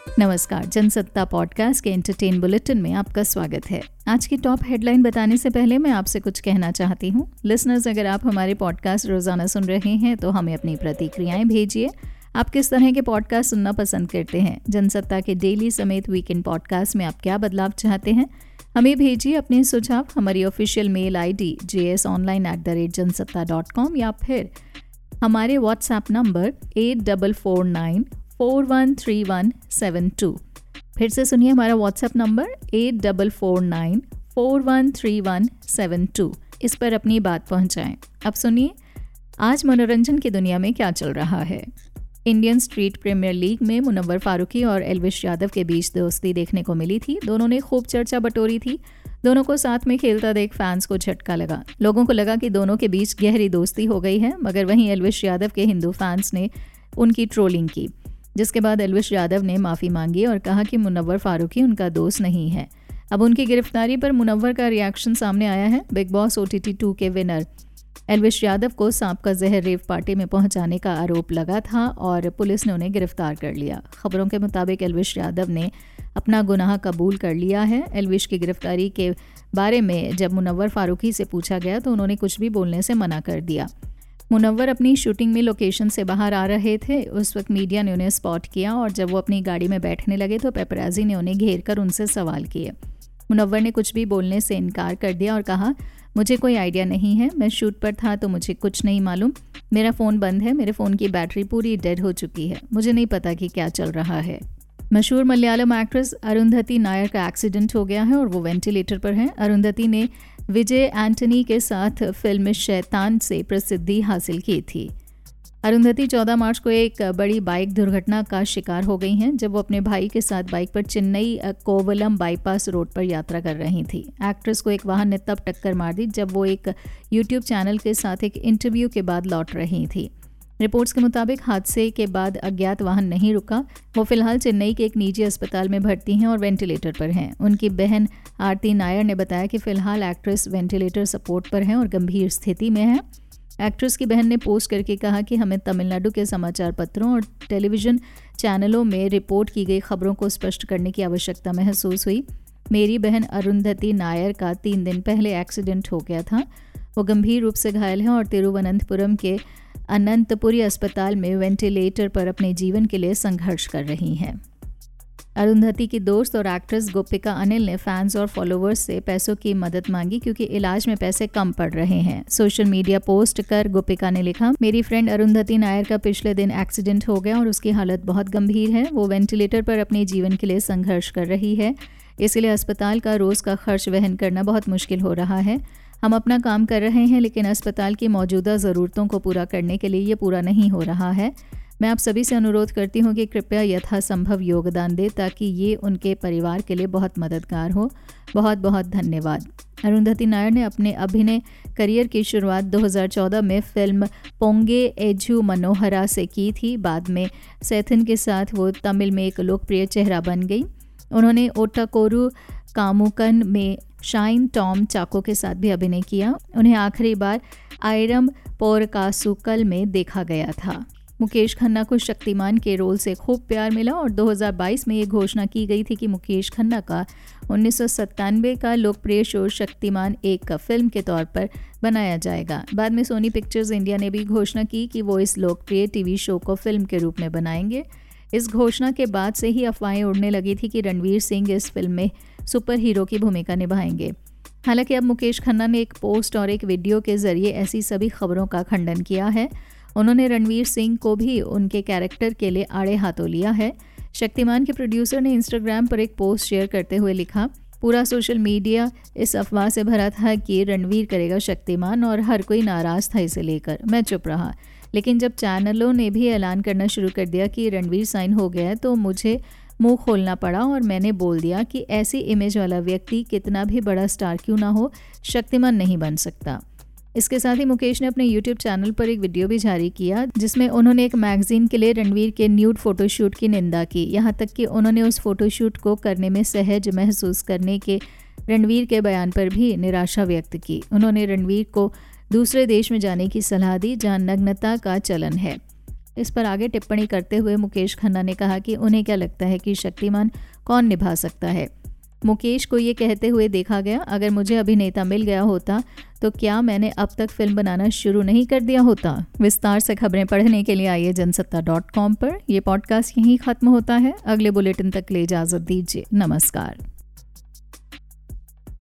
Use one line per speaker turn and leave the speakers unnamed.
नमस्कार, जनसत्ता पॉडकास्ट के entertain bulletin में आपका स्वागत है। आज की टॉप हेडलाइन बताने से पहले मैं आपसे कुछ कहना चाहती हूँ। लिसनर्स, अगर आप हमारे पॉडकास्ट रोजाना सुन रहे हैं तो हमें अपनी प्रतिक्रियाएं भेजिए। आप किस तरह के पॉडकास्ट सुनना पसंद करते हैं? जनसत्ता के डेली समेत वीकेंड पॉडकास्ट में आप क्या बदलाव चाहते हैं? हमें भेजिए अपने सुझाव हमारी ऑफिशियल मेल ID jsonline@jansatta.com या फिर हमारे व्हाट्सएप नंबर 8449413172। फिर से सुनिए हमारा व्हाट्सएप नंबर 8449413172। इस पर अपनी बात पहुंचाएं। अब सुनिए आज मनोरंजन की दुनिया में क्या चल रहा है। इंडियन स्ट्रीट प्रीमियर लीग में मुनव्वर फारूकी और एल्विश यादव के बीच दोस्ती देखने को मिली थी। दोनों ने खूब चर्चा बटोरी थी। दोनों को साथ में खेलता देख फैंस को झटका लगा। लोगों को लगा कि दोनों के बीच गहरी दोस्ती हो गई है, मगर वहीं एल्विश यादव के हिंदू फैंस ने उनकी ट्रोलिंग की, जिसके बाद एल्विश यादव ने माफ़ी मांगी और कहा कि मुनव्वर फारूकी उनका दोस्त नहीं है। अब उनकी गिरफ्तारी पर मुनव्वर का रिएक्शन सामने आया है। बिग बॉस OTT 2 के विनर एल्विश यादव को सांप का जहर रेव पार्टी में पहुंचाने का आरोप लगा था और पुलिस ने उन्हें गिरफ्तार कर लिया। खबरों के मुताबिक एल्विश यादव ने अपना गुनाह कबूल कर लिया है। एल्विश की गिरफ्तारी के बारे में जब मुनव्वर फारूकी से पूछा गया तो उन्होंने कुछ भी बोलने से मना कर दिया। मुनव्वर अपनी शूटिंग में लोकेशन से बाहर आ रहे थे। उस वक्त मीडिया ने उन्हें स्पॉट किया और जब वो अपनी गाड़ी में बैठने लगे तो पेपराजी ने उन्हें घेर कर उनसे सवाल किए। मुनव्वर ने कुछ भी बोलने से इनकार कर दिया और कहा, मुझे कोई आइडिया नहीं है, मैं शूट पर था तो मुझे कुछ नहीं मालूम। मेरा फ़ोन बंद है, मेरे फ़ोन की बैटरी पूरी डेड हो चुकी है, मुझे नहीं पता कि क्या चल रहा है। मशहूर मलयालम एक्ट्रेस अरुंधति नायर का एक्सीडेंट हो गया है और वो वेंटिलेटर पर हैं। अरुंधति ने विजय एंटनी के साथ फिल्म शैतान से प्रसिद्धि हासिल की थी। अरुंधति 14 मार्च को एक बड़ी बाइक दुर्घटना का शिकार हो गई हैं जब वो अपने भाई के साथ बाइक पर चेन्नई कोवलम बाईपास रोड पर यात्रा कर रही थी। एक्ट्रेस को एक वाहन ने तब टक्कर मार दी जब वो एक यूट्यूब चैनल के साथ एक इंटरव्यू के बाद लौट रही थी। रिपोर्ट्स के मुताबिक हादसे के बाद अज्ञात वाहन नहीं रुका। वो फिलहाल चेन्नई के एक निजी अस्पताल में भर्ती हैं और वेंटिलेटर पर हैं। उनकी बहन आरती नायर ने बताया कि फिलहाल एक्ट्रेस वेंटिलेटर सपोर्ट पर हैं और गंभीर स्थिति में है। एक्ट्रेस की बहन ने पोस्ट करके कहा कि हमें तमिलनाडु के समाचार पत्रों और टेलीविज़न चैनलों में रिपोर्ट की गई खबरों को स्पष्ट करने की आवश्यकता महसूस हुई। मेरी बहन अरुंधति नायर का 3 दिन पहले एक्सीडेंट हो गया था। वो गंभीर रूप से घायल है और तिरुवनंतपुरम के अनंतपुरी अस्पताल में वेंटिलेटर पर अपने जीवन के लिए संघर्ष कर रही हैं। अरुंधति की दोस्त और एक्ट्रेस गोपिका अनिल ने फैंस और फॉलोअर्स से पैसों की मदद मांगी क्योंकि इलाज में पैसे कम पड़ रहे हैं। सोशल मीडिया पोस्ट कर गोपिका ने लिखा, मेरी फ्रेंड अरुंधति नायर का पिछले दिन एक्सीडेंट हो गया और उसकी हालत बहुत गंभीर है। वो वेंटिलेटर पर अपने जीवन के लिए संघर्ष कर रही है, इसलिए अस्पताल का रोज़ का खर्च वहन करना बहुत मुश्किल हो रहा है। हम अपना काम कर रहे हैं लेकिन अस्पताल की मौजूदा ज़रूरतों को पूरा करने के लिए ये पूरा नहीं हो रहा है। मैं आप सभी से अनुरोध करती हूँ कि कृपया यथासंभव योगदान दें ताकि ये उनके परिवार के लिए बहुत मददगार हो। बहुत बहुत धन्यवाद। अरुंधति नायर ने अपने अभिनय करियर की शुरुआत 2014 में फिल्म पोंगे एजू मनोहरा से की थी। बाद में सेथन के साथ वो तमिल में एक लोकप्रिय चेहरा बन गई। उन्होंने ओटाकोरू कामुकन में शाइन टॉम चाको के साथ भी अभिनय किया। उन्हें आखिरी बार आयरम पोरकासुकल में देखा गया था। मुकेश खन्ना को शक्तिमान के रोल से खूब प्यार मिला और 2022 में ये घोषणा की गई थी कि मुकेश खन्ना का 1997 का लोकप्रिय शो शक्तिमान एक फिल्म के तौर पर बनाया जाएगा। बाद में सोनी पिक्चर्स इंडिया ने भी घोषणा की कि वो इस लोकप्रिय टीवी शो को फिल्म के रूप में बनाएंगे। इस घोषणा के बाद से ही अफवाहें उड़ने लगी थी कि रणवीर सिंह इस फिल्म में सुपर हीरो की भूमिका निभाएंगे। हालांकि अब मुकेश खन्ना ने एक पोस्ट और एक वीडियो के जरिए ऐसी सभी खबरों का खंडन किया है। उन्होंने रणवीर सिंह को भी उनके कैरेक्टर के लिए आड़े हाथों लिया है। शक्तिमान के प्रोड्यूसर ने इंस्टाग्राम पर एक पोस्ट शेयर करते हुए लिखा, पूरा सोशल मीडिया इस अफवाह से भरा था कि रणवीर करेगा शक्तिमान और हर कोई नाराज़ था इसे लेकर। मैं चुप रहा, लेकिन जब चैनलों ने भी ऐलान करना शुरू कर दिया कि रणवीर साइन हो गया है तो मुझे मुंह खोलना पड़ा और मैंने बोल दिया कि ऐसी इमेज वाला व्यक्ति कितना भी बड़ा स्टार क्यों ना हो, शक्तिमान नहीं बन सकता। इसके साथ ही मुकेश ने अपने YouTube चैनल पर एक वीडियो भी जारी किया जिसमें उन्होंने एक मैगजीन के लिए रणवीर के न्यूड फोटोशूट की निंदा की। यहाँ तक कि उन्होंने उस फोटोशूट को करने में सहज महसूस करने के रणवीर के बयान पर भी निराशा व्यक्त की। उन्होंने रणवीर को दूसरे देश में जाने की सलाह दी जहाँ नग्नता का चलन है। इस पर आगे टिप्पणी करते हुए मुकेश खन्ना ने कहा कि उन्हें क्या लगता है कि शक्तिमान कौन निभा सकता है। मुकेश को ये कहते हुए देखा गया, अगर मुझे अभिनेता मिल गया होता तो क्या मैंने अब तक फिल्म बनाना शुरू नहीं कर दिया होता। विस्तार से खबरें पढ़ने के लिए आइए जनसत्ता.com पर। यह पॉडकास्ट यहीं खत्म होता है। अगले बुलेटिन तक के लिए इजाजत दीजिए। नमस्कार।